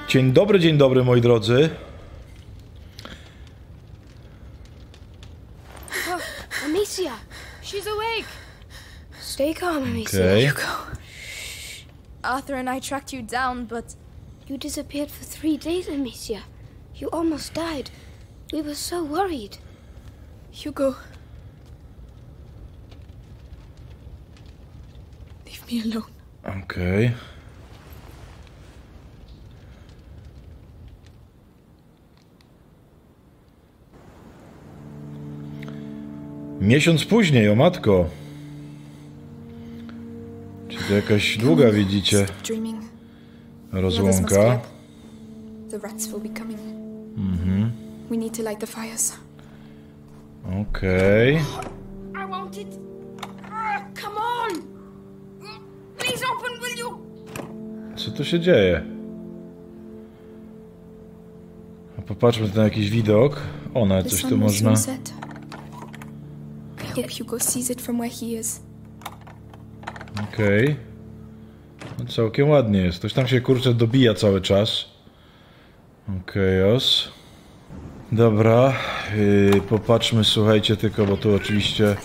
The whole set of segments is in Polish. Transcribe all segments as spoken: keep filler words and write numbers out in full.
Dzień dobry, dzień dobry, moi drodzy. Oh, Amicia, she's awake. Stay calm, Amicia. Okay. Hugo. Arthur and I tracked you down, but you disappeared for three days, Amicia. You almost died. We were so worried. Hugo. Leave me alone. Okej. Okay. Miesiąc później, o matko. Czy to jakaś długa, widzicie, rozłąka? Mhm. Okej. Co tu się dzieje? A popatrzmy na jakiś widok. O, nawet coś tu można... Okej. Okay. No całkiem ładnie jest. Ktoś tam się, kurczę, dobija cały czas. Okej, okay, os. Dobra. Yy, popatrzmy, słuchajcie, tylko, bo tu oczywiście...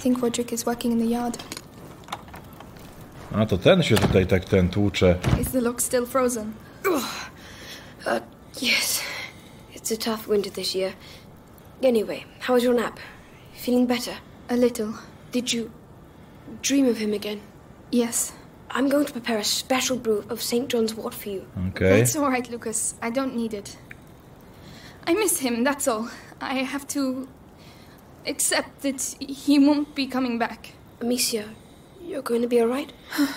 A, to ten się tutaj tak ten tłucze. Is the lock still frozen? Uh, yes. It's a tough winter this year. Anyway, how was your nap? Feeling better? A little. Did you dream of him again? Yes. I'm going to prepare a special brew of Saint John's wort for you. Okay. That's all right, Lucas. I don't need it. I miss him, that's all. I have to accept that he won't be coming back. Amicia, you're going to be all right?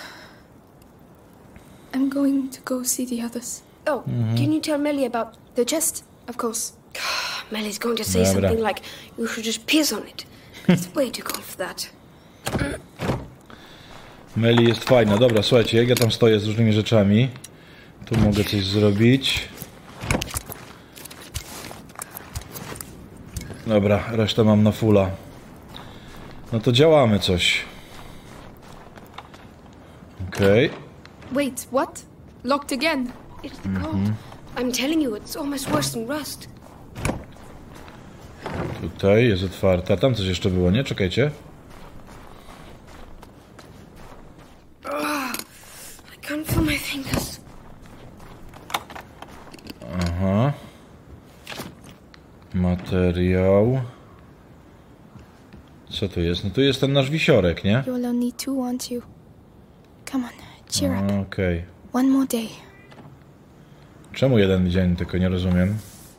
I'm going to go see the others. Oh, mm-hmm. Can you tell Melly about the chest? Of course. Melly's going to say Dobra. something like, you should just piss on it. It's way too cold for that. Melly jest fajna. Dobra, słuchajcie, jak ja tam stoję z różnymi rzeczami. Tu mogę coś zrobić. Dobra, resztę mam na fulla. No to działamy coś. Okej. Okay. Wait, what? Locked again? It's the cold. Mm-hmm. I'm telling you, it's almost worse than rust. Tutaj jest otwarta. Tam coś jeszcze było, nie? Czekajcie. I can't feel my fingers. Aha. Materiał. Co tu jest? No tu jest ten nasz wisiorek, nie? You'll only two, won't you? Come on, cheer up. Okej. Okay. One more day. Czemu jeden dzień? Tylko nie rozumiem.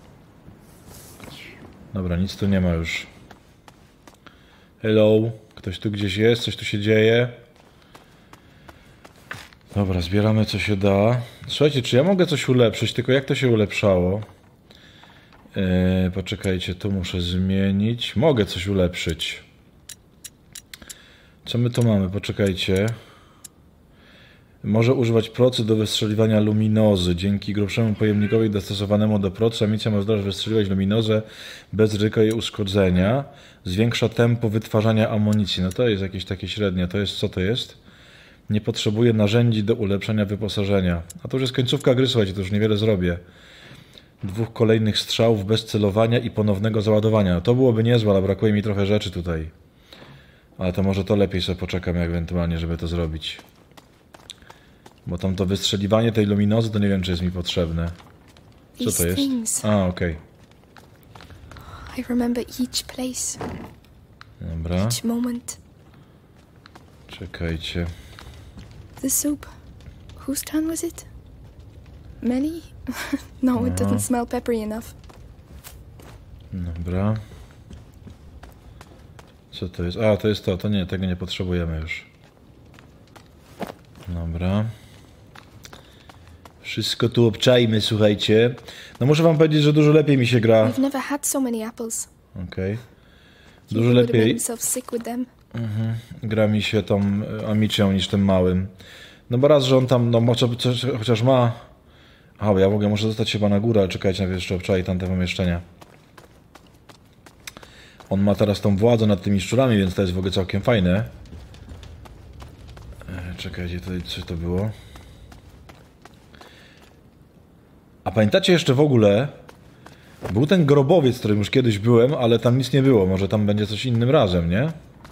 Dobra, nic tu nie ma już. Hello. Ktoś tu gdzieś jest? Coś tu się dzieje? Dobra, zbieramy co się da. Słuchajcie, czy ja mogę coś ulepszyć? Tylko jak to się ulepszało? Yy, poczekajcie, tu muszę zmienić. Mogę coś ulepszyć. Co my tu mamy? Poczekajcie. Może używać procy do wystrzeliwania luminozy. Dzięki grubszemu pojemnikowi dostosowanemu do procy amicia ma zdolność wystrzeliwać luminozę bez ryzyka jej uszkodzenia. Zwiększa tempo wytwarzania amunicji. No to jest jakieś takie średnie. To jest, co to jest? Nie potrzebuje narzędzi do ulepszenia wyposażenia. A to już jest końcówka gry, słuchajcie, to już niewiele zrobię. Dwóch kolejnych strzałów bez celowania i ponownego załadowania. To byłoby niezłe, ale brakuje mi trochę rzeczy tutaj. Ale to może to lepiej sobie poczekam ewentualnie, żeby to zrobić. Bo tam to wystrzeliwanie tej luminozy, to nie wiem, czy jest mi potrzebne. Co to jest? A, okej. I remember each place. Dobra. Each moment. Czekajcie. The soup. Whose turn was it? Melly? No, it doesn't smell peppery enough. Dobra. Co to jest? A, to jest to. To nie, tego nie potrzebujemy już. Dobra. Wszystko tu obczajmy, słuchajcie. No muszę wam powiedzieć, że dużo lepiej mi się gra. We've never had so many apples. Okej. Okay. Dużo lepiej. Mhm. Gra mi się tą Amicią niż tym małym. No bo raz, że on tam, no może coś, chociaż ma... Aha, bo ja mogę, muszę zostać chyba na górę, ale czekajcie, najpierw jeszcze obczaj tamte pomieszczenia. On ma teraz tą władzę nad tymi szczurami, więc to jest w ogóle całkiem fajne. Czekajcie, tutaj co to było? A pamiętacie jeszcze w ogóle, był ten grobowiec, w którym już kiedyś byłem, ale tam nic nie było. Może tam będzie coś innym razem, nie?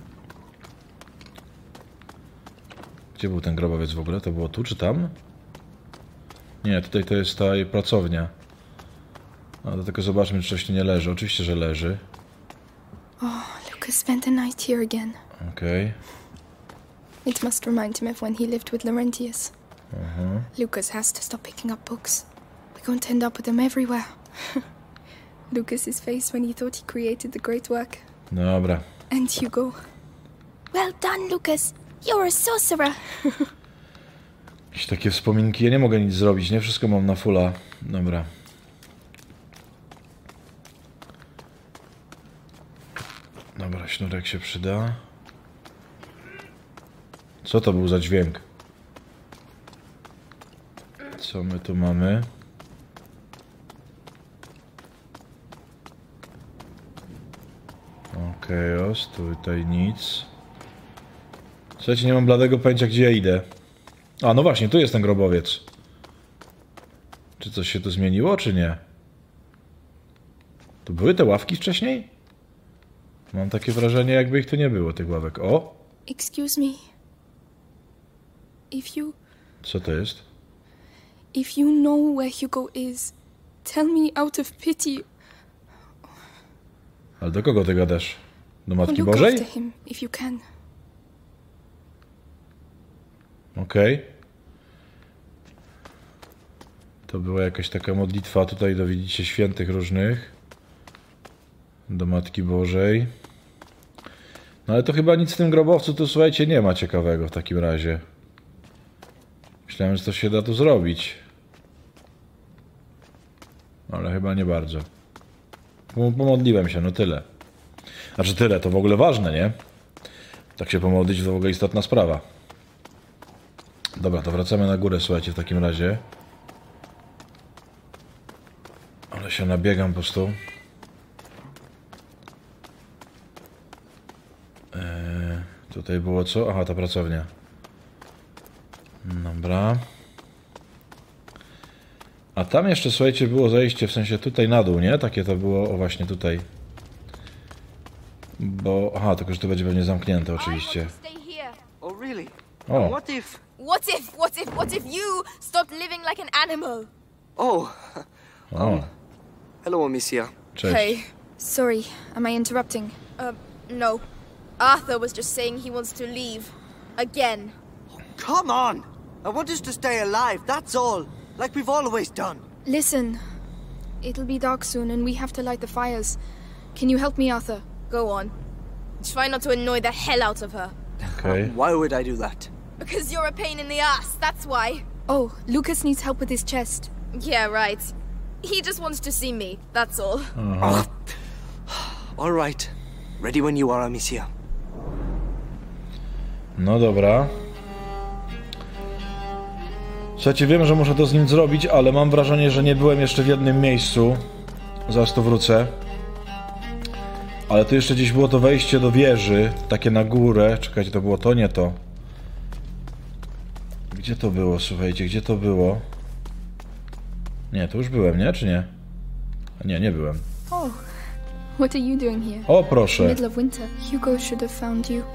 Gdzie był ten grobowiec w ogóle? To było tu czy tam? Nie, tutaj to jest ta jej pracownia. A do tego zobaczmy, czy coś tu nie leży. Oczywiście, że leży. Oh, Lucas spent the night here again. Okej. Okay. It must remind him of when he lived with Laurentius. Uh-huh. Lucas has to stop picking up books. We're going to end up with them everywhere. Lucas's face when he thought he created the great work. Dobra. And Hugo. Well done, Lucas. You're a sorcerer. Jakieś takie wspominki. Ja nie mogę nic zrobić, nie? Wszystko mam na fulla. Dobra. Dobra, sznurek się przyda. Co to był za dźwięk? Co my tu mamy? Okej, okay, os, tutaj nic. Słuchajcie, nie mam bladego pojęcia, gdzie ja idę. A, no właśnie, tu jest ten grobowiec. Czy coś się tu zmieniło, czy nie? Tu były te ławki wcześniej? Mam takie wrażenie, jakby ich tu nie było, tych ławek. O! Excuse me. If you... Co to jest? If you know where Hugo is, tell me out of pity. Ale do kogo ty gadasz? Do Matki Look Bożej? after him, if you can. Okej. Okay. To była jakaś taka modlitwa tutaj do, widzicie, świętych różnych. Do Matki Bożej. No ale to chyba nic w tym grobowcu tu, słuchajcie, nie ma ciekawego w takim razie. Myślałem, że to się da tu zrobić. Ale chyba nie bardzo. Pomodliłem się, no tyle. Znaczy tyle, to w ogóle ważne, nie? Tak się pomodlić to w ogóle istotna sprawa. Dobra, to wracamy na górę, słuchajcie, w takim razie. Ale się nabiegam po prostu. Eee, tutaj było co? Aha, ta pracownia. Dobra. A tam jeszcze, słuchajcie, było zejście, w sensie tutaj na dół, nie? Takie to było, o właśnie tutaj. Bo, aha, tylko że to będzie pewnie zamknięte oczywiście. Oh, really? O. What if... What if, what if, what if you stopped living like an animal? Oh. O, Hello, Amicia. cześć. Hey, Sorry, am I interrupting? uh, no. Arthur was just saying he wants to leave. Again. Come on! I want us to stay alive, that's all. Like we've always done. Listen, it'll be dark soon and we have to light the fires. Can you help me, Arthur? Go on. Try not to annoy the hell out of her. Okej. Why would I do that? Because you're a pain in the ass, that's why. Oh, Lucas needs help with his chest. Yeah, right. He just wants to see me, that's all. Aha. All right. Ready when you are, Amicia. No dobra. Słuchajcie, wiem, że muszę to z nim zrobić, ale mam wrażenie, że nie byłem jeszcze w jednym miejscu. Zaraz tu wrócę. Ale tu jeszcze gdzieś było to wejście do wieży, takie na górę. Czekajcie, to było to, nie to. Gdzie to było, słuchajcie, gdzie to było? Nie, to już byłem, nie? Czy nie? Nie, nie byłem. Oh, what are you doing here? O, proszę. Middle of winter. Hugo should have found you.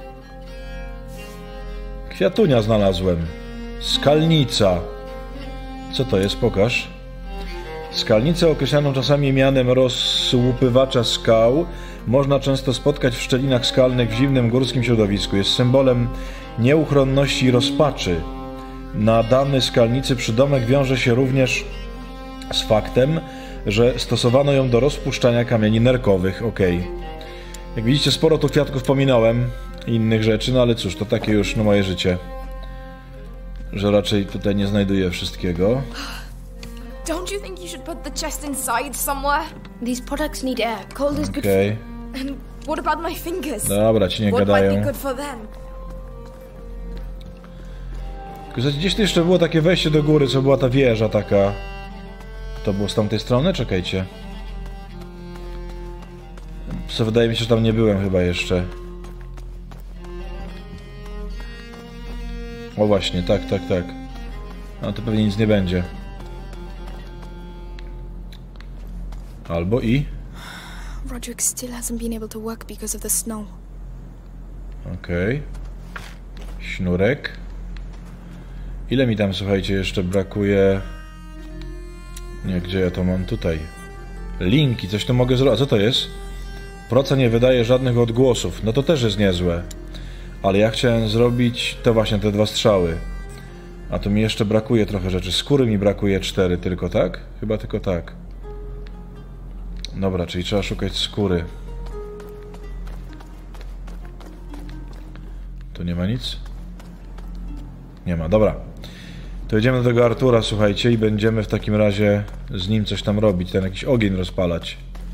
Kwiatunia znalazłem. Skalnica. Co to jest? Pokaż. Skalnicę określaną czasami mianem rozłupywacza skał można często spotkać w szczelinach skalnych w zimnym górskim środowisku. Jest symbolem nieuchronności i rozpaczy. Nadany skalnicy przydomek wiąże się również z faktem, że stosowano ją do rozpuszczania kamieni nerkowych. Okej. Jak widzicie, sporo tu kwiatków pominąłem i innych rzeczy, no ale cóż, to takie już no moje życie. Że raczej tutaj nie znajduję wszystkiego. Don't you think you should put the chest inside somewhere? These products need air. Cold is good Okej. And what about my fingers? Dobra, ci nie What might gadają. be good for them? Tylko gdzieś tu jeszcze było takie wejście do góry, co była ta wieża taka. To było z tamtej strony? Czekajcie. Co wydaje mi się, że tam nie byłem chyba jeszcze. O właśnie, tak, tak, tak. No to pewnie nic nie będzie. Albo i... Roderick still hasn't been able to work because of the snow. Okej. Okay. Sznurek. Ile mi tam, słuchajcie, jeszcze brakuje... Nie, gdzie ja to mam? Tutaj. Linki, coś tu mogę zrobić. A co to jest? Proca nie wydaje żadnych odgłosów. No to też jest niezłe. Ale ja chciałem zrobić to właśnie, te dwa strzały. A tu mi jeszcze brakuje trochę rzeczy. Skóry mi brakuje cztery tylko, tak? Chyba tylko tak. Dobra, czyli trzeba szukać skóry. Tu nie ma nic? Nie ma, dobra. To idziemy do tego Artura, słuchajcie, i będziemy w takim razie z nim coś tam robić, ten jakiś ogień rozpalać.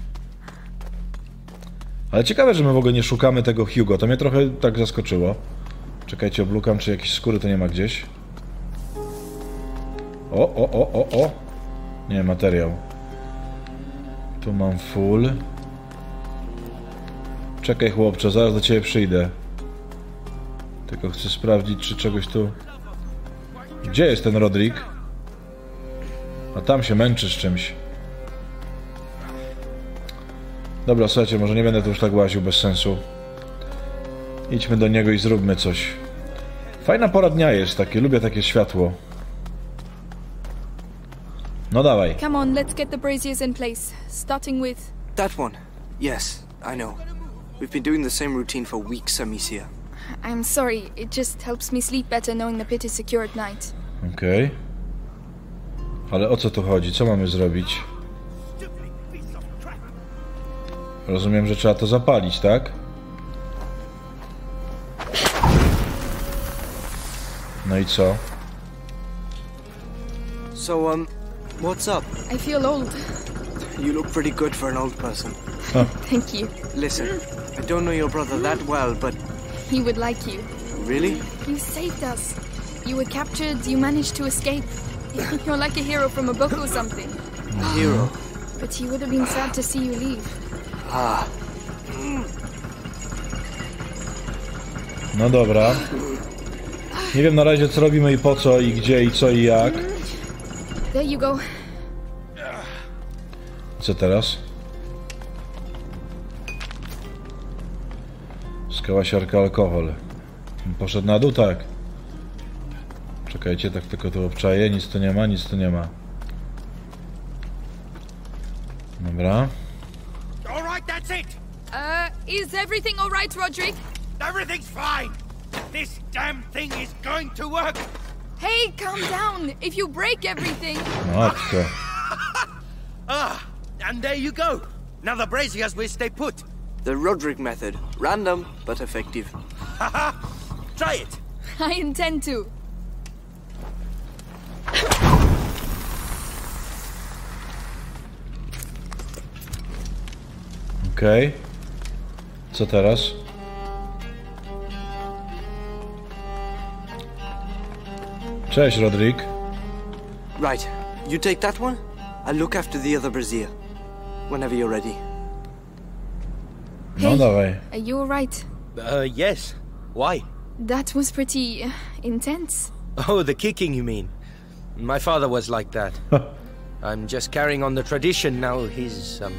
Ale ciekawe, że my w ogóle nie szukamy tego Hugo, to mnie trochę tak zaskoczyło. Czekajcie, oblukam, czy jakieś skóry to nie ma gdzieś. O, o, o, o, o. Nie, materiał. Tu mam full. Czekaj, chłopcze, zaraz do ciebie przyjdę. Tylko chcę sprawdzić, czy czegoś tu... Gdzie jest ten Roderick? A tam się męczy z czymś. Dobra, słuchajcie, może nie będę tu już tak łaził bez sensu. Idźmy do niego i zróbmy coś. Fajna pora dnia jest takie, lubię takie światło. No dawaj. Come on, let's get the braziers in place. Starting with... That one. Yes, I know. We've been doing the same routine for weeks, Amicia. I'm sorry, it just helps me sleep better knowing the pit is secure at night. Okej. Okay. Ale o co tu chodzi? Co mamy zrobić? Rozumiem, że trzeba to zapalić, tak? No i co? So, um, what's up? I feel old. You look pretty good for an old person. Thank you. Listen, I don't know your brother that well, but... He would like you. Really? You saved us. You were captured, you managed to escape. You're like a hero from a book or something. A hero? But he would have been sad to see you leave. Ah. No dobra. Nie wiem na razie, co robimy i po co, i gdzie, i co, i jak. There you go. Co teraz? Skała siarka, alkohol. Poszedł na dół, tak. Czekajcie, tak tylko tu obczaję. Nic tu nie ma, nic tu nie ma. Dobra. Alright, that's it! Uh, is everything alright, Roderick? Everything's fine! This damn thing is going to work! Hey, calm down! If you break everything... Matko. Ah, and there you go! Now the braziers will stay put! The Roderick method. Random, but effective. Haha! Try it! I intend to. Okej. Okay. Co teraz? Cześć, Roderick. Right. You take that one. I'll look after the other brazier. Whenever you're ready. No dawaj. Are you alright? Uh, yes. Why? That was pretty uh, intense. Oh, the kicking, you mean? My father was like that. I'm just carrying on the tradition now. He's, um...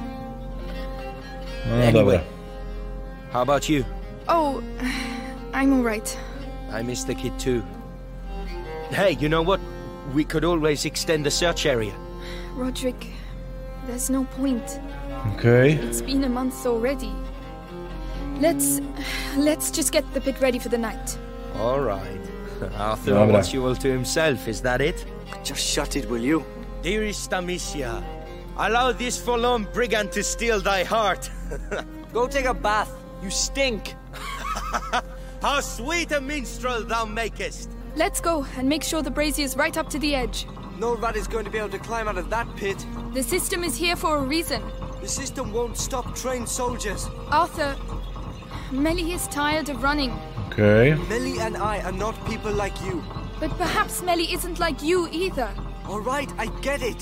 No anyway, dobra. How about you? Oh, I'm alright. I miss the kid too. Hey, you know what? We could always extend the search area. Roderick, there's no point. Okej. Okay. It's been a month already. Let's... let's just get the pit ready for the night. All right. Arthur Dobra. wants you all to himself, is that it? Just shut it, will you? Dearest Amicia, allow this forlorn brigand to steal thy heart. Go take a bath. You stink. How sweet a minstrel thou makest. Let's go and make sure the brazier's right up to the edge. No rat is going to be able to climb out of that pit. The system is here for a reason. The system won't stop trained soldiers. Arthur, Melly is tired of running. Okej. Okay. Melly and I are not people like you. But perhaps Melly isn't like you either. All right, I get it.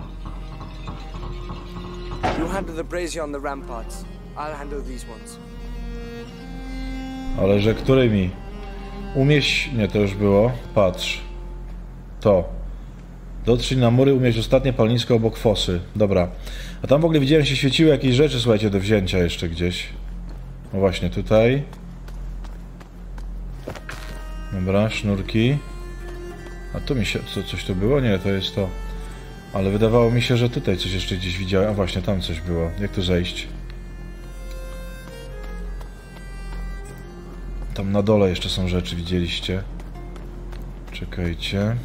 You handle the brazier on the ramparts. I'll handle these ones. Ale że którymi? Umieść... Nie, to już było. Patrz. To. Dotrzyj na mury, umieść ostatnie palnisko obok fosy. Dobra. A tam w ogóle widziałem, się świeciły jakieś rzeczy, słuchajcie, do wzięcia jeszcze gdzieś. No właśnie, tutaj. Dobra, sznurki. A tu mi się... Co, coś tu było? Nie, to jest to. Ale wydawało mi się, że tutaj coś jeszcze gdzieś widziałem. A właśnie, tam coś było. Jak tu zejść? Tam na dole jeszcze są rzeczy, widzieliście? Czekajcie.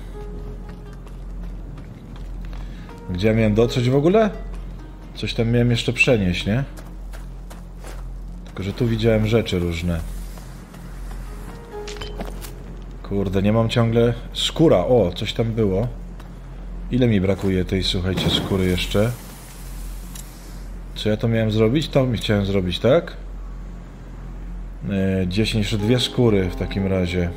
Gdzie ja miałem dotrzeć w ogóle? Coś tam miałem jeszcze przenieść, nie? Tylko, że tu widziałem rzeczy różne. Kurde, nie mam ciągle... Skóra, o, coś tam było. Ile mi brakuje tej, słuchajcie, skóry jeszcze? Co ja to miałem zrobić? To mi chciałem zrobić, tak? Yy, dziesięć, jeszcze dwie skóry w takim razie.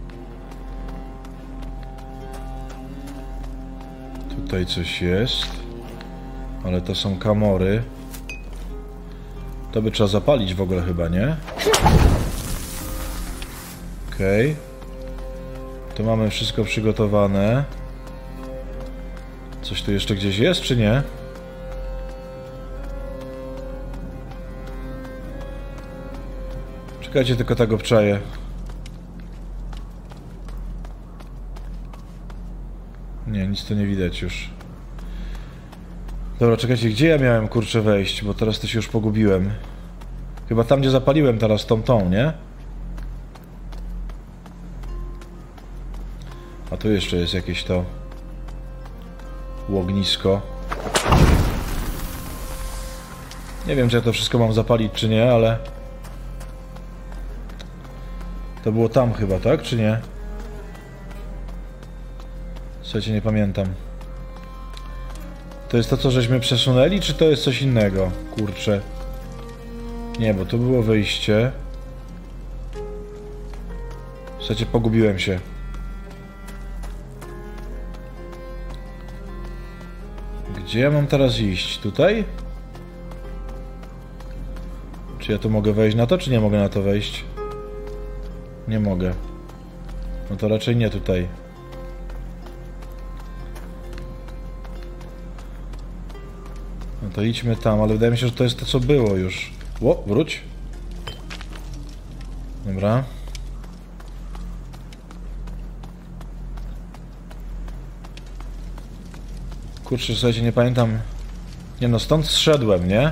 Tutaj coś jest. Ale to są kamory. To by trzeba zapalić w ogóle chyba, nie? Okej. Okay. Tu mamy wszystko przygotowane. Coś tu jeszcze gdzieś jest, czy nie? Czekajcie, tylko tak obczaję. Nie, nic tu nie widać już. Dobra, czekajcie, gdzie ja miałem, kurczę, wejść? Bo teraz to się już pogubiłem. Chyba tam, gdzie zapaliłem teraz tą, tą, nie? A tu jeszcze jest jakieś to... ognisko. Nie wiem, czy ja to wszystko mam zapalić, czy nie, ale... To było tam chyba, tak? Czy nie? Słuchajcie, nie pamiętam. To jest to, co żeśmy przesunęli, czy to jest coś innego? Kurczę. Nie, bo tu było wyjście. Słuchajcie, pogubiłem się. Gdzie ja mam teraz iść? Tutaj? Czy ja tu mogę wejść na to, czy nie mogę na to wejść? Nie mogę. No to raczej nie tutaj. No to idźmy tam, ale wydaje mi się, że to jest to, co było już. Ło, wróć. Dobra. Kurczę, słuchajcie, nie pamiętam. Nie no, stąd zszedłem, nie?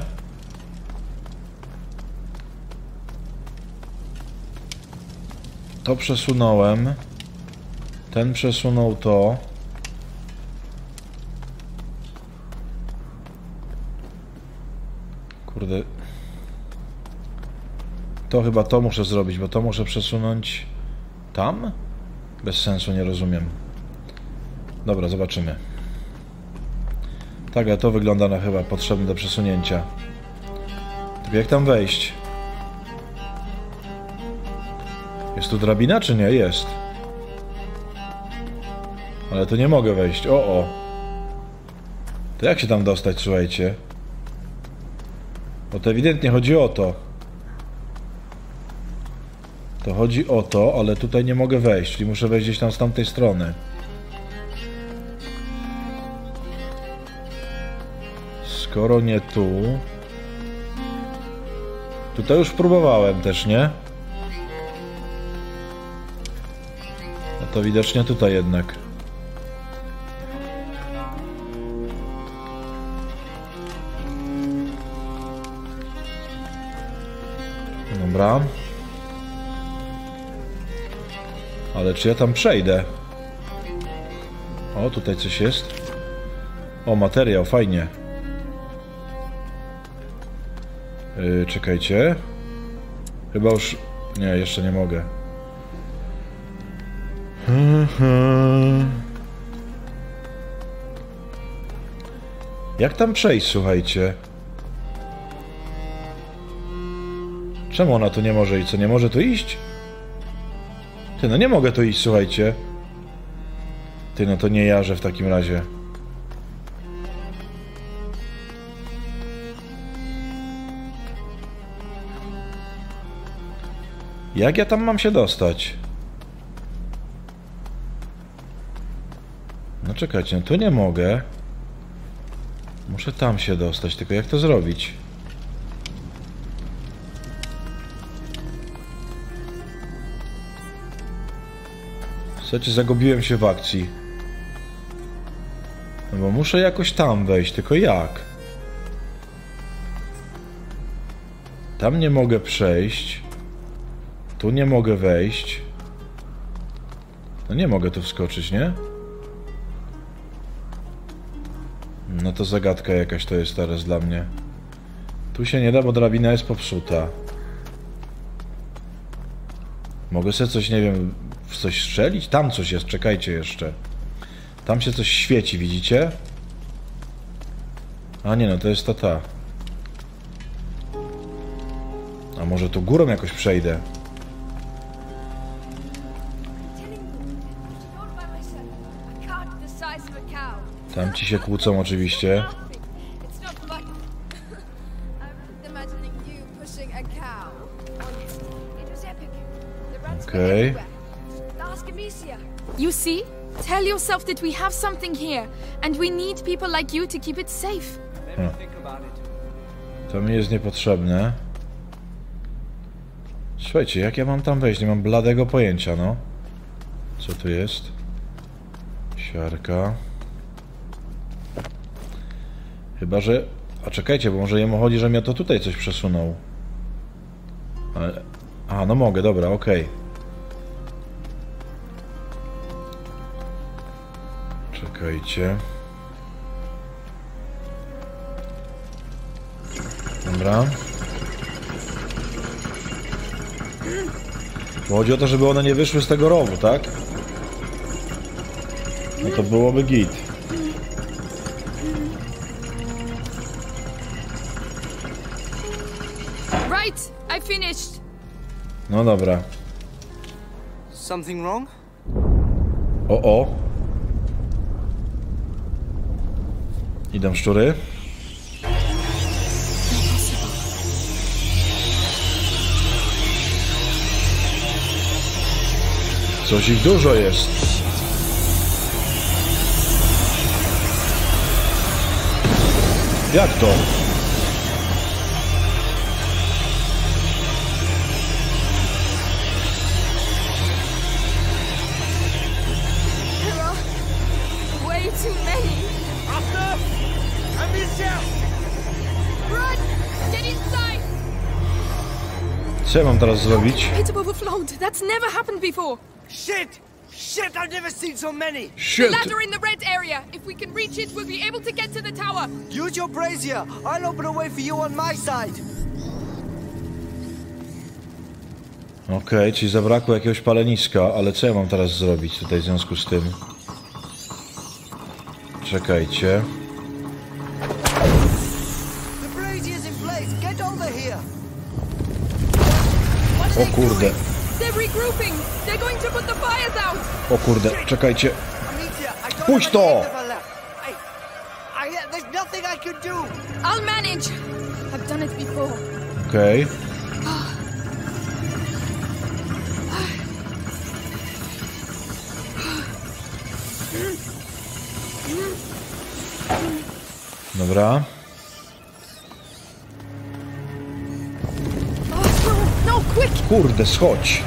To przesunąłem. Ten przesunął to. Kurde. To chyba to muszę zrobić, bo to muszę przesunąć tam? Bez sensu, nie rozumiem. Dobra, zobaczymy. Tak, ale to wygląda na chyba potrzebne do przesunięcia. Tylko jak tam wejść? Jest tu drabina, czy nie? Jest. Ale tu nie mogę wejść. O, o. To jak się tam dostać, słuchajcie? Bo to ewidentnie chodzi o to. To chodzi o to, ale tutaj nie mogę wejść, czyli muszę wejść gdzieś tam z tamtej strony. Skoro nie tu... Tutaj już próbowałem też, nie? No to widocznie tutaj jednak. Dobra. Ale czy ja tam przejdę? O, tutaj coś jest. O, materiał, fajnie. Yy, czekajcie. Chyba już... Nie, jeszcze nie mogę. Jak tam przejść, słuchajcie? Czemu ona tu nie może iść? Co, nie może tu iść? Ty, no nie mogę tu iść, słuchajcie. Ty, no to nie jarzę w takim razie. Jak ja tam mam się dostać? No No czekajcie, no tu nie mogę. Muszę tam się dostać, tylko jak to zrobić? Słuchajcie, zagubiłem się w akcji. No bo muszę jakoś tam wejść, tylko jak? Tam nie mogę przejść. Tu nie mogę wejść. No nie mogę tu wskoczyć, nie? No to zagadka jakaś to jest teraz dla mnie. Tu się nie da, bo drabina jest popsuta. Mogę sobie coś, nie wiem, w coś strzelić? Tam coś jest, czekajcie jeszcze. Tam się coś świeci, widzicie? A nie, no to jest ta ta. A może tu górą jakoś przejdę? Tam ci się kłócą oczywiście. Okej. Okay. You see? Tell yourself that we have something here, and we need people like you to keep it safe. Hmm. To mi jest niepotrzebne. Słuchajcie, jak ja mam tam wejść? Nie mam bladego pojęcia, no. Co tu jest? Siarka. Chyba, że... A czekajcie, bo może jemu chodzi, że mnie to tutaj coś przesunął. Ale... A, no mogę, dobra, okej. Okay. Czekajcie. Dobra. Bo chodzi o to, żeby one nie wyszły z tego rowu, tak? No to byłoby git. Right, I finished. No dobra. Something wrong? O, o. Idą szczury. Coś ich dużo jest. Jak to? There are way too many. Arthur! Amicia! Run! Get inside! Co ja mam teraz zrobić? Pit overflowed. That's never happened before. Shit! Shit, I've never seen so many! Shit! Ladder in the red area. If we can reach it, we'll be able to get to the tower. Use your brazier! I'll open a way for you on my side! Okej, okay, czyli zabrakło jakiegoś paleniska, ale co ja mam teraz zrobić tutaj w związku z tym? Czekajcie. The brazier's in place! Get over here! O kurde. They're regrouping. They're going to put the fires out. O kurde, czekajcie. Amicia, I don't Puść have any to! liver left. I, I, there's nothing I can do! I'll manage. I've done it before. Okej. Okay. Dobra. Oh, no, no, quick! Kurde, schodź.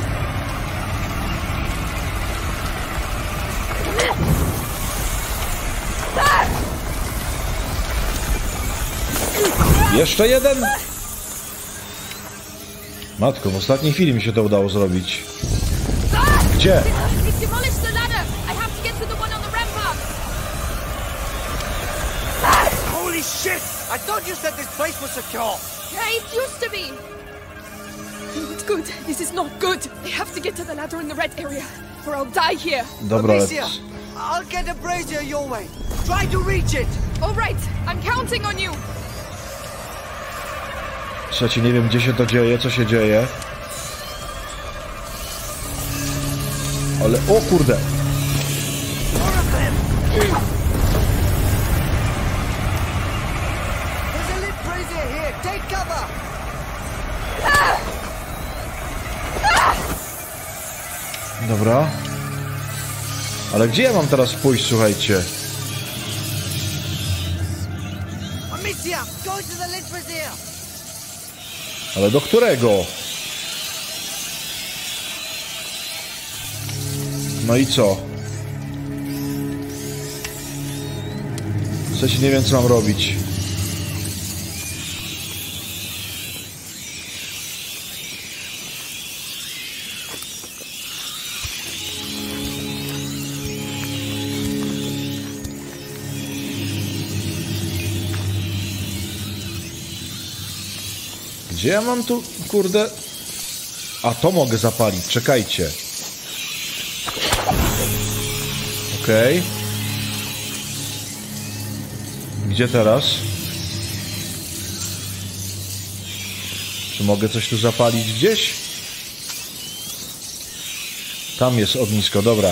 Jeszcze jeden. Matko, w ostatniej chwili mi się to udało zrobić. Gdzie? We've demolished the ladder. I have to get to the one on the rampart. Holy shit! I thought you said this place was secure! Yeah, it used to be. Not good. This is not good. I have to get to the ladder in the red area, or I'll die here. Dobra, ale... Amicia, I'll get a brazier your way. Try to reach it! All right, I'm counting on you. Słuchajcie, nie wiem gdzie się to dzieje, co się dzieje. Ale, o kurde! There's a lit brazier here. Take cover! Dobra. Ale gdzie ja mam teraz pójść, słuchajcie? Amicia, go to the Lich Brazier! Ale do którego? No i co? W sensie nie wiem, co mam robić. Gdzie ja mam tu, kurde? A to mogę zapalić, czekajcie. Okej. Okay. Gdzie teraz? Czy mogę coś tu zapalić gdzieś? Tam jest ognisko, dobra.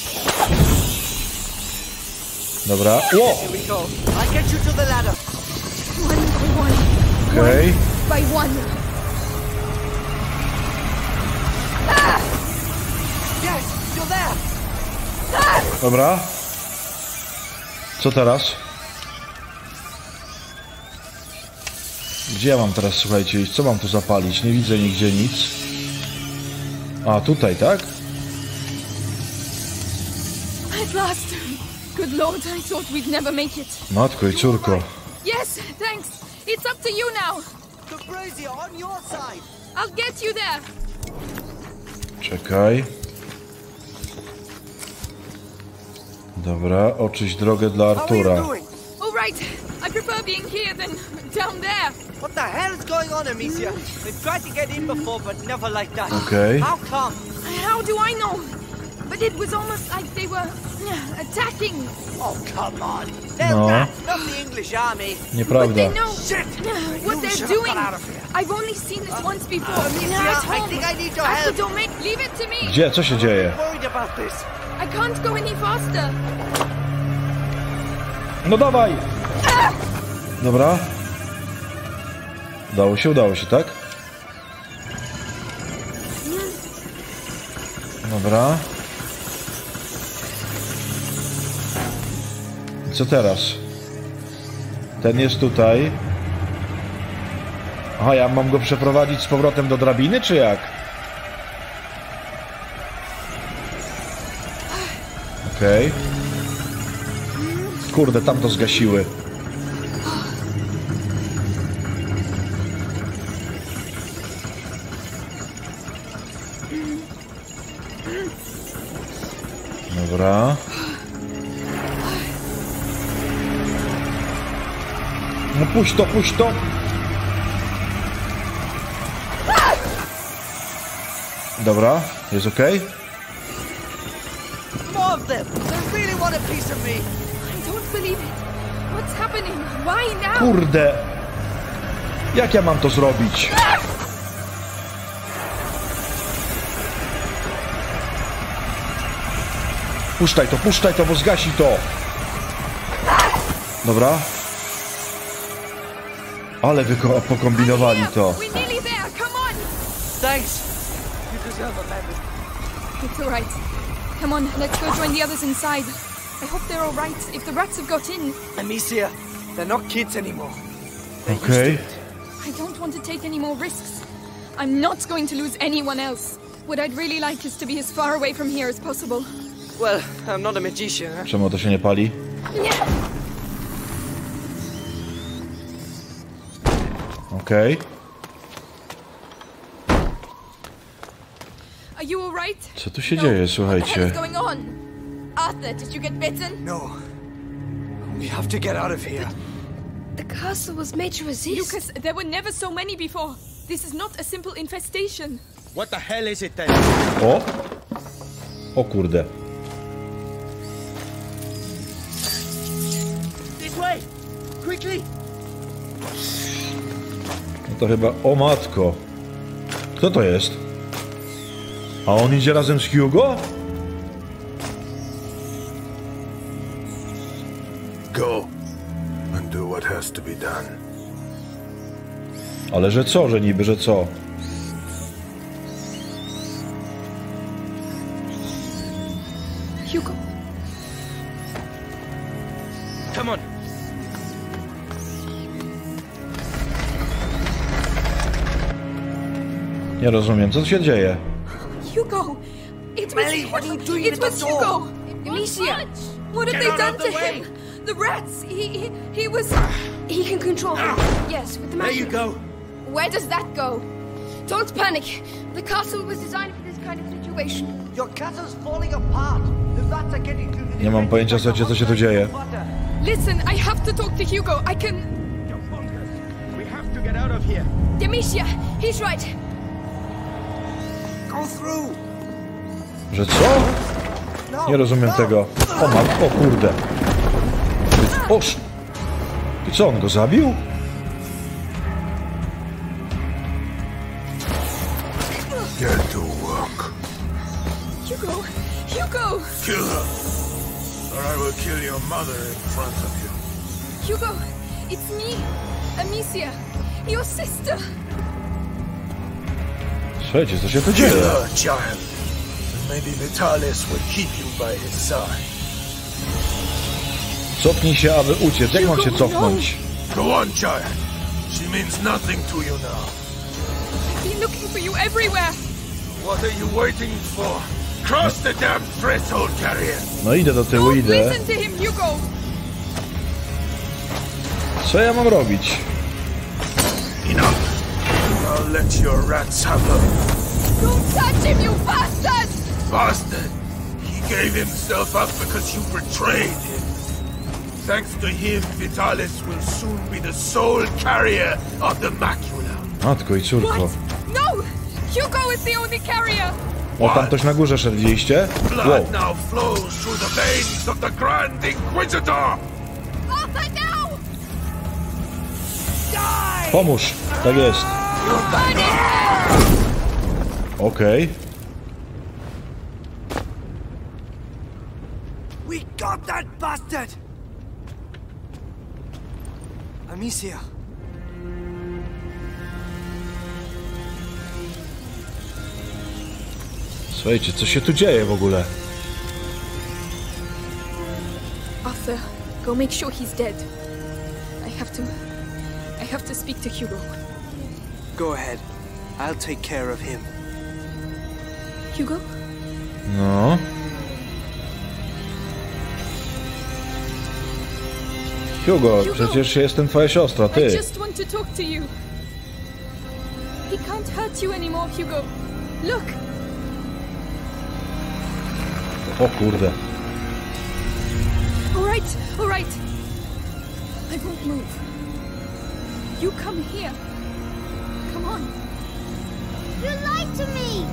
Dobra. Ło! Here we go. I'll get you to the ladder. One by one. Okej. Okay. By one. Yes, you're there. Dobra. Co teraz? Gdzie ja mam teraz, słuchajcie, iść? Co mam tu zapalić? Nie widzę nigdzie nic. A, tutaj, tak? At last. Good lord, I thought we'd never make it. Matko i córko. Yes, thanks. It's up to you now. The brazier on your side. I'll get you there. Czekaj. Dobra, oczyść drogę dla How are you Artura. doing? All right. I prefer being here than down there. What the hell's going on, Amicia? They've tried to get in before, but never like that. Okay. How come? How do I know? But it was almost like they were uh, attacking. Oh, come on. They're No. rats, not the English army. But Nieprawda. they know Shit! what You they're should have doing. got out of here. I've only seen this once before. Amicia, Now at I home. think I need your At the help. domain. Leave it to me. Gdzie? Co się dzieje? Worried about this. I can't go any faster. No dawaj! Dobra. Udało się, udało się, tak? Dobra. I co teraz? Ten jest tutaj. Aha, ja mam go przeprowadzić z powrotem do drabiny, czy jak? Okej. Okay. Kurde, tam to zgasiły. Dobra. No puść to, puść to. Dobra, jest okej. More of them. They really want a piece of me. I don't believe it. What's happening? Why now? Kurde. Jak ja mam to zrobić? Puszczaj to, puszczaj to, bo zgasi to. Dobra. Ale wy ko- pokombinowali to. We're nearly there. Come on. Thanks. You deserve a medal. It's all right. Come on, let's go join the others inside. I hope they're all right. If the rats have got in, Amicia, they're not kids anymore. They're used Okej. to it. I don't want to take any more risks. I'm not going to lose anyone else. What I'd really like is to be as far away from here as possible. Well, I'm not a magician, huh? Czemu to się nie pali? Okej. Are you all right? Co tu się No. dzieje, What the hell słuchajcie? is going on? Arthur, did you get bitten? No. We have to get out of here. The castle was made to resist. Lucas, there were never so many before. This is not a simple infestation. What the hell is it then? O! O kurde. This way! Quickly! No to chyba... O matko. Kto to jest? A on idzie razem z Hugo? Go and do what has to be done. Ale że co, że niby, że co? Hugo, Come on. Nie rozumiem, co tu się dzieje? Hugo! It was Ellie, what are you doing It at the was door? Hugo! Amicia! What have Get they out done of the to way. him? The rats! He, he, he was... He can control them. Yes, with the There you magnet. go. Where does that go? Don't panic. The castle was designed for this kind of situation. Your castle's falling apart. The rats are getting through the Nie mam pojęcia, słuchajcie, co się tu dzieje. Listen, I have to talk to Hugo. I can... We have to get out of here. Demetia, he's right. Go through. Że co? No. Nie rozumiem no. tego. O, ma... o kurde. Oż! I co, on go zabił? Get to work. Hugo! Hugo! Kill her, or I will kill your mother in front of you. Hugo! It's me! Amicia! Your sister! Słuchajcie, co się tu Kill dzieje? her, child. And maybe Vitalis will keep you by his side. Cofnij się, aby uciec. Jak mam się cofnąć? Go on, child. She means nothing to you now. I've been looking for you everywhere! What are you waiting for? Cross the damn threshold, carrier. No idę do tyłu, idę. Listen to him, Hugo! Co ja mam robić? Enough. I'll let your rats have her. Don't touch him, you bastard! Bastard! He gave himself up because you betrayed him. Thanks to him, Vitalis will soon be the sole carrier of the macula. Matko i córko. What? No! Hugo is the only carrier! O, tam ktoś na górze szedł, widzieliście? Blood Wow. now flows through the veins of the Grand Inquisitor! Arthur, now! Pomóż. Tak jest. Okej. We got that bastard! Amicia. Słuchajcie, co się tu dzieje w ogóle? Arthur, go make sure he's dead. I have to... I have to speak to Hugo. Go ahead. I'll take care of him. Hugo? No. Hugo, przecież jestem twoja siostra, I ty. just want to talk to you. He can't hurt you anymore, Hugo. Look! O kurde. All right, all right. I won't move. You come here. Come on. You lied to me!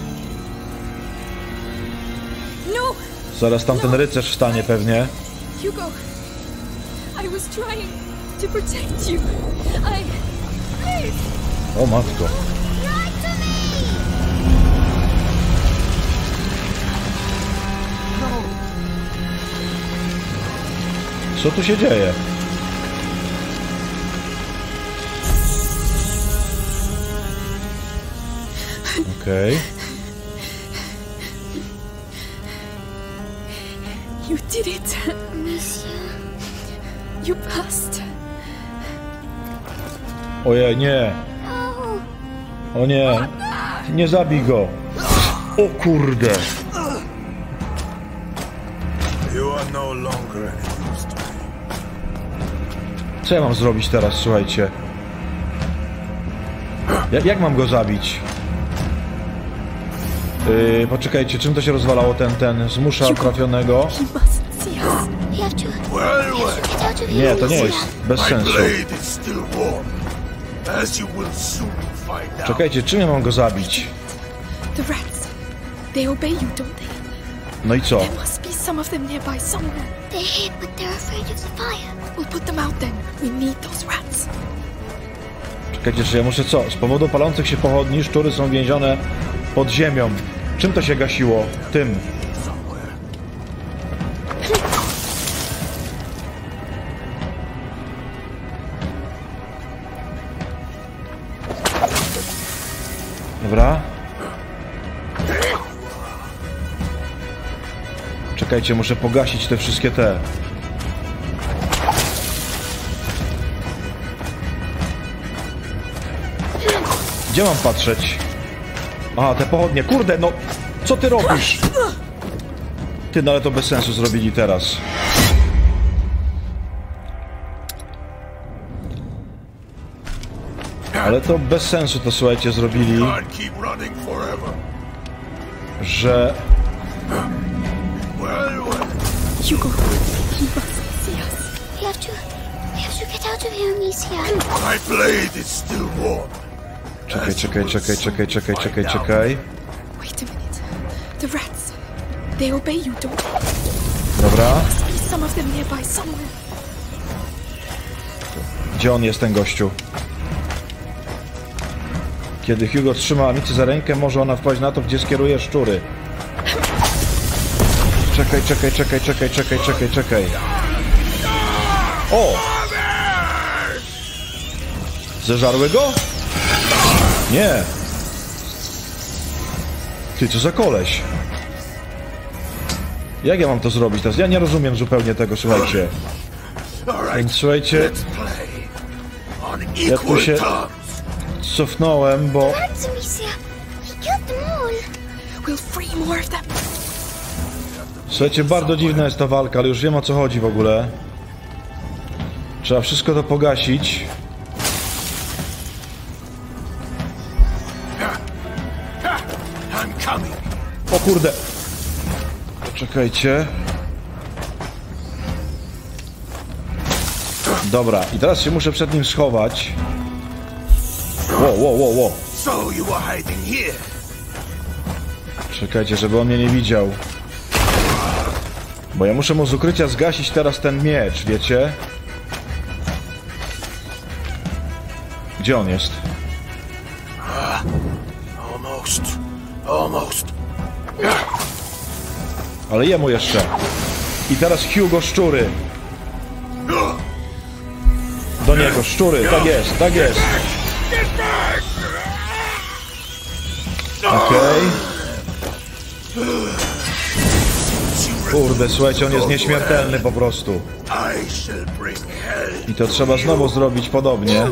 No! Zaraz tamten rycerz wstanie pewnie. Hugo, I was trying to protect you. I... Please! O matko. Lied to me! Co tu się dzieje? Okej. You did it. Amicia. You passed. Ojej, nie. Oh, O nie. Nie zabij go. O kurde. You are no longer any use to me. Co ja mam zrobić teraz, słuchajcie? Jak, jak mam go zabić? Yy, poczekajcie, czym to się rozwalało? Ten, ten zmusza trafionego? He mustn't see us. we have to Well, well, get out of here. Nie, to nie jest bez my sensu. blade is still warm, as you will soon find out. Czekajcie, czym ja mam go zabić? The rats. They obey you, don't they? No i co? There must be some of them nearby somewhere. They're here, but they're afraid of the fire. We'll put them out then. We need those rats. Czekajcie, czy ja muszę co? Z powodu palących się pochodni szczury są więzione pod ziemią. Czym to się gasiło? Tym. Dobra. Czekajcie, muszę pogasić te wszystkie te. Gdzie mam patrzeć? Aha, te pochodnie. Kurde, no! Co ty robisz? Ty, no ale to bez sensu zrobili teraz. Ale to bez sensu to, słuchajcie, zrobili. Że... Hugo, he must see us. We have to... We have to get out of here, Amicia. My blade is still warm. Czekaj, czekaj, czekaj, czekaj, czekaj, czekaj, czekaj. Wait a minute. The rats. They obey you, don't they? Dobra. Must be some of them nearby somewhere. Gdzie on jest, ten gościu? Kiedy Hugo trzyma Amicę za rękę, może ona wpaść na to, gdzie skieruje szczury. Czekaj, czekaj, czekaj, czekaj, czekaj, czekaj, czekaj. O! Zeżarły go? Nie. Ty, co za koleś? Jak ja mam to zrobić teraz? Ja nie rozumiem zupełnie tego, słuchajcie. Więc słuchajcie... Ja tu się cofnąłem, bo... Rats, Amicia. We killed them all. We'll free more of them. Słuchajcie, bardzo dziwna jest ta walka, ale już wiem, o co chodzi w ogóle. Trzeba wszystko to pogasić. O kurde. Poczekajcie. Dobra, i teraz się muszę przed nim schować. Wow, wow, wow, wow. So you were hiding here. Czekajcie, żeby on mnie nie widział. Bo ja muszę mu z ukrycia zgasić teraz ten miecz, wiecie? Gdzie on jest? Almost. Almost. Ale jemu jeszcze. I teraz Hugo szczury. Do niego szczury, tak jest, tak jest. Okej. Okay. Kurde, słuchajcie, on jest nieśmiertelny po prostu. I to trzeba znowu zrobić podobnie.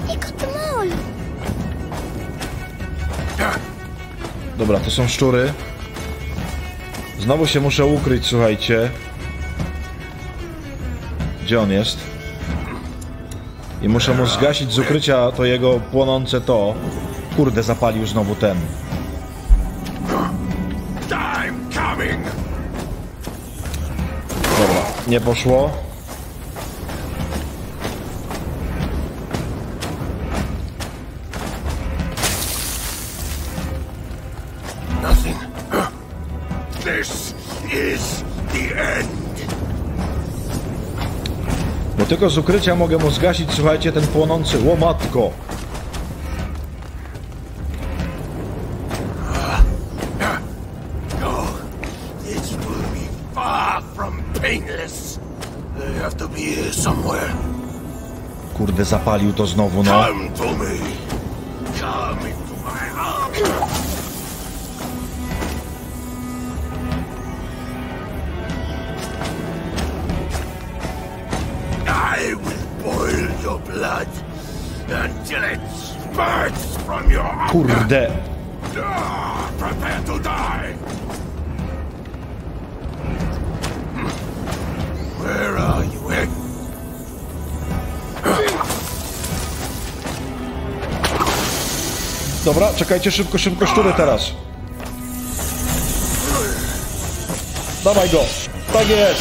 Dobra, to są szczury. Znowu się muszę ukryć, słuchajcie. Gdzie on jest? I muszę mu zgasić z ukrycia to jego płonące to. Kurde, zapalił znowu ten. Dobra, nie poszło. Nothing. This is the end. Bo tylko z ukrycia mogę mu zgasić, słuchajcie, ten płonący łomatko. No, this will be far from painless. They have to be here somewhere. Kurde, zapalił to znowu, no. Come to me. Come into my arms. I will boil your blood until it spurts from your arm. Kurde. Ah, prepare to die. Where are you, Egg? Dobra, czekajcie, szybko, szybko, szczury teraz. Dawaj go. Tak jest.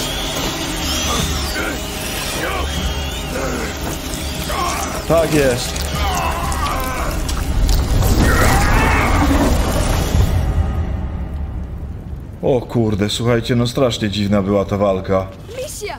Tak jest. O kurde, słuchajcie, no strasznie dziwna była ta walka. Amicia!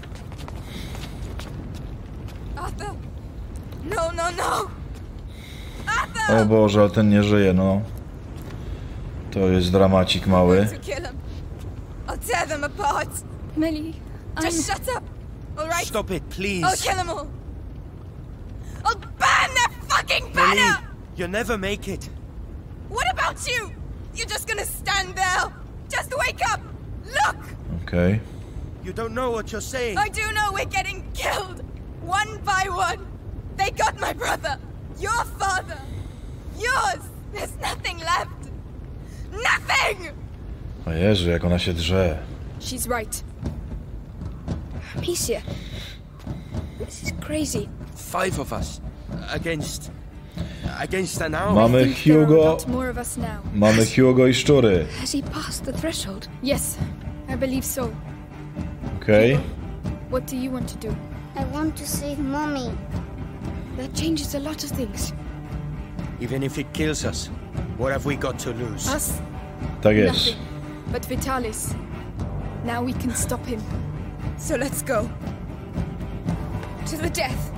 Arthur! No, no, no! Arthur! O Boże, ale ten nie żyje, no. To jest dramacik mały. To kill him. I'll tear them apart. Melly, I'm... Just shut up, all right? Stop it, please. I'll kill them all. I'll burn their fucking banner! Lily, you'll never make it. What about you? You're just gonna stand there? Just wake up! Look! Okej. Okay. You don't know what you're saying. I do know we're getting killed! One by one! They got my brother! Your father! yours! There's nothing left! Nothing! O Jezu, jak ona się drze. She's right. Amicia. This is crazy. Five of us. Against... Against an owl. Mamy I think there are a Hugo, lot more of us now. mamy Hugo i szczury. Has he passed the threshold? Yes, I believe so. Okej. Okay. What do you want to do? I want to save Mommy. That changes a lot of things. Even if it kills us, what have we got to lose? Us? Tak jest. Nothing. But Vitalis. Now we can stop him. So let's go. To the death.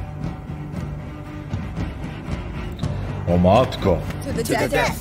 O matko. To the death. death.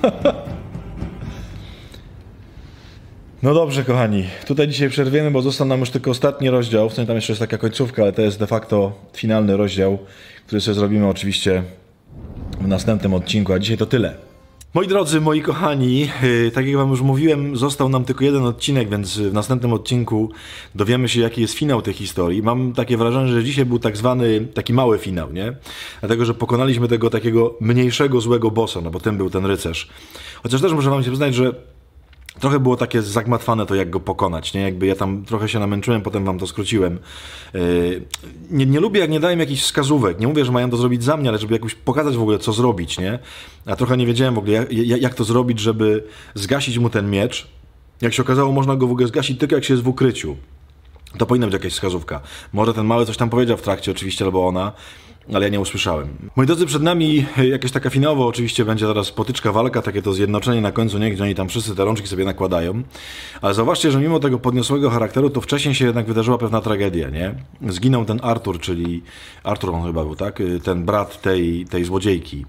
No dobrze, kochani. Tutaj dzisiaj przerwiemy, bo został nam już tylko ostatni rozdział. W sensie tam jeszcze jest taka końcówka, ale to jest de facto finalny rozdział, który sobie zrobimy oczywiście w następnym odcinku. A dzisiaj to tyle. Moi drodzy, moi kochani, yy, tak jak wam już mówiłem, został nam tylko jeden odcinek, więc w następnym odcinku dowiemy się, jaki jest finał tej historii. Mam takie wrażenie, że dzisiaj był tak zwany, taki mały finał, nie? Dlatego, że pokonaliśmy tego takiego mniejszego, złego bossa, no bo tym był ten rycerz. Chociaż też muszę wam się przyznać, że trochę było takie zagmatwane to, jak go pokonać, nie? Jakby ja tam trochę się namęczyłem, potem wam to skróciłem. Yy, nie, nie lubię, jak nie dają jakichś wskazówek. Nie mówię, że mają to zrobić za mnie, ale żeby jakoś pokazać w ogóle, co zrobić, nie? A trochę nie wiedziałem w ogóle, jak, jak to zrobić, żeby zgasić mu ten miecz. Jak się okazało, można go w ogóle zgasić tylko, jak się jest w ukryciu. To powinna być jakaś wskazówka. Może ten mały coś tam powiedział w trakcie oczywiście, albo ona, ale ja nie usłyszałem. Moi drodzy, przed nami jakaś taka finałowa oczywiście będzie teraz potyczka, walka, takie to zjednoczenie na końcu, nie? Gdzie oni tam wszyscy te rączki sobie nakładają. Ale zauważcie, że mimo tego podniosłego charakteru, to wcześniej się jednak wydarzyła pewna tragedia, nie? Zginął ten Artur, czyli... Artur on chyba był, tak? Ten brat tej, tej złodziejki.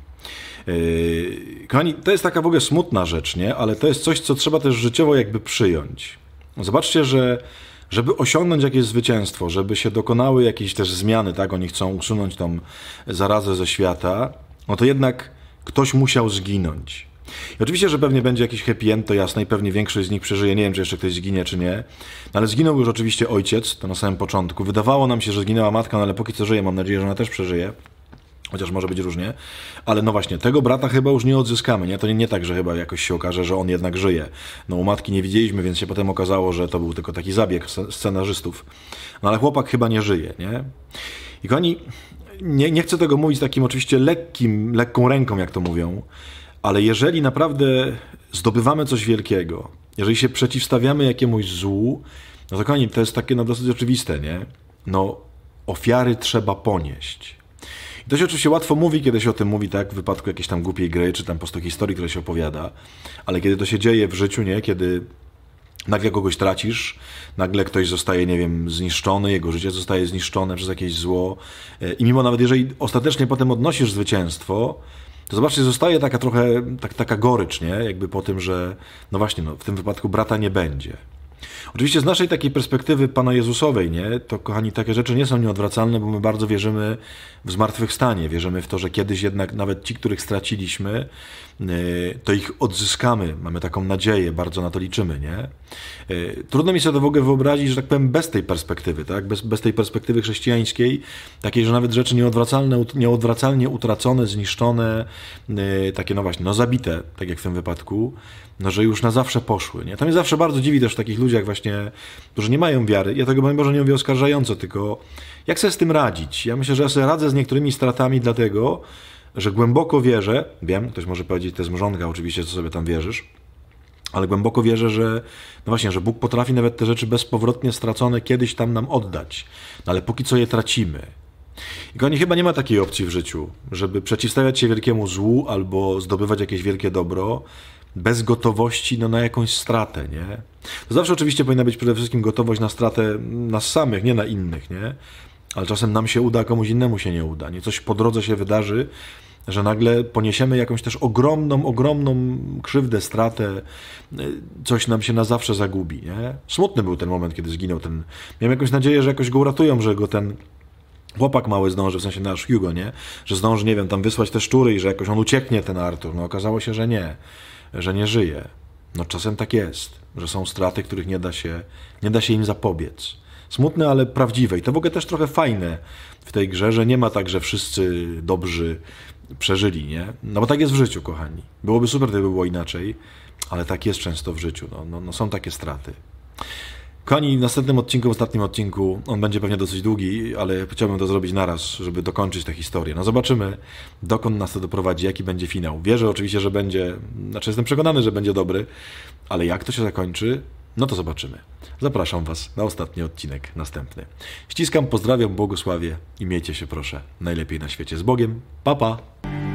Yy, kochani, to jest taka w ogóle smutna rzecz, nie? Ale to jest coś, co trzeba też życiowo jakby przyjąć. Zobaczcie, że żeby osiągnąć jakieś zwycięstwo, żeby się dokonały jakieś też zmiany, tak? Oni chcą usunąć tą zarazę ze świata, no to jednak ktoś musiał zginąć. I oczywiście, że pewnie będzie jakiś happy end, to jasne, i pewnie większość z nich przeżyje. Nie wiem, czy jeszcze ktoś zginie, czy nie. No ale zginął już oczywiście ojciec, to na samym początku. Wydawało nam się, że zginęła matka, no ale póki co żyje, mam nadzieję, że ona też przeżyje. Chociaż może być różnie. Ale no właśnie, tego brata chyba już nie odzyskamy, nie? To nie, nie tak, że chyba jakoś się okaże, że on jednak żyje. No u matki nie widzieliśmy, więc się potem okazało, że to był tylko taki zabieg scenarzystów. No ale chłopak chyba nie żyje, nie? I kochani, nie, nie chcę tego mówić takim oczywiście lekkim, lekką ręką, jak to mówią, ale jeżeli naprawdę zdobywamy coś wielkiego, jeżeli się przeciwstawiamy jakiemuś złu, no to kochani, to jest takie no dosyć oczywiste, nie? No, ofiary trzeba ponieść. I to się oczywiście łatwo mówi, kiedy się o tym mówi, tak, w wypadku jakiejś tam głupiej gry, czy tam po prostu historii, które się opowiada, ale kiedy to się dzieje w życiu, nie, kiedy nagle kogoś tracisz, nagle ktoś zostaje, nie wiem, zniszczony, jego życie zostaje zniszczone przez jakieś zło i mimo nawet jeżeli ostatecznie potem odnosisz zwycięstwo, to zobaczcie, zostaje taka trochę, tak, taka gorycz, nie, jakby po tym, że no właśnie, no, w tym wypadku brata nie będzie. Oczywiście z naszej takiej perspektywy Pana Jezusowej, nie, to kochani, takie rzeczy nie są nieodwracalne, bo my bardzo wierzymy w zmartwychwstanie, wierzymy w to, że kiedyś jednak nawet ci, których straciliśmy, to ich odzyskamy, mamy taką nadzieję, bardzo na to liczymy, nie? Trudno mi sobie to w ogóle wyobrazić, że tak powiem, bez tej perspektywy, tak? Bez, bez tej perspektywy chrześcijańskiej, takiej, że nawet rzeczy nieodwracalne, nieodwracalnie utracone, zniszczone, takie no właśnie, no zabite, tak jak w tym wypadku, no że już na zawsze poszły, nie? To mnie zawsze bardzo dziwi też w takich ludziach właśnie, którzy nie mają wiary. Ja tego może nie mówię oskarżająco, tylko jak sobie z tym radzić? Ja myślę, że ja sobie radzę z niektórymi stratami dlatego, że głęboko wierzę, wiem, ktoś może powiedzieć, to jest mrzonka oczywiście, co sobie tam wierzysz, ale głęboko wierzę, że no właśnie, że Bóg potrafi nawet te rzeczy bezpowrotnie stracone kiedyś tam nam oddać, no ale póki co je tracimy. I kochani, chyba nie ma takiej opcji w życiu, żeby przeciwstawiać się wielkiemu złu albo zdobywać jakieś wielkie dobro bez gotowości no, na jakąś stratę, nie? To zawsze oczywiście powinna być przede wszystkim gotowość na stratę nas samych, nie na innych, nie? Ale czasem nam się uda, a komuś innemu się nie uda, nie? Coś po drodze się wydarzy, że nagle poniesiemy jakąś też ogromną, ogromną krzywdę, stratę, coś nam się na zawsze zagubi, nie? Smutny był ten moment, kiedy zginął ten... Miałem jakąś nadzieję, że jakoś go uratują, że go ten chłopak mały zdąży, w sensie nasz Hugo, nie? Że zdąży, nie wiem, tam wysłać te szczury i że jakoś on ucieknie, ten Artur. No okazało się, że nie, że nie żyje. No czasem tak jest, że są straty, których nie da się, nie da się im zapobiec. Smutne, ale prawdziwe. I to w ogóle też trochę fajne w tej grze, że nie ma tak, że wszyscy dobrzy przeżyli, nie? No bo tak jest w życiu, kochani. Byłoby super, gdyby było inaczej, ale tak jest często w życiu. No, no, no są takie straty. Kochani, w następnym odcinku, w ostatnim odcinku, on będzie pewnie dosyć długi, ale chciałbym to zrobić naraz, żeby dokończyć tę historię. No zobaczymy, dokąd nas to doprowadzi, jaki będzie finał. Wierzę oczywiście, że będzie, znaczy jestem przekonany, że będzie dobry, ale jak to się zakończy, no to zobaczymy. Zapraszam Was na ostatni odcinek, następny. Ściskam, pozdrawiam, błogosławię i miejcie się proszę najlepiej na świecie. Z Bogiem, pa pa!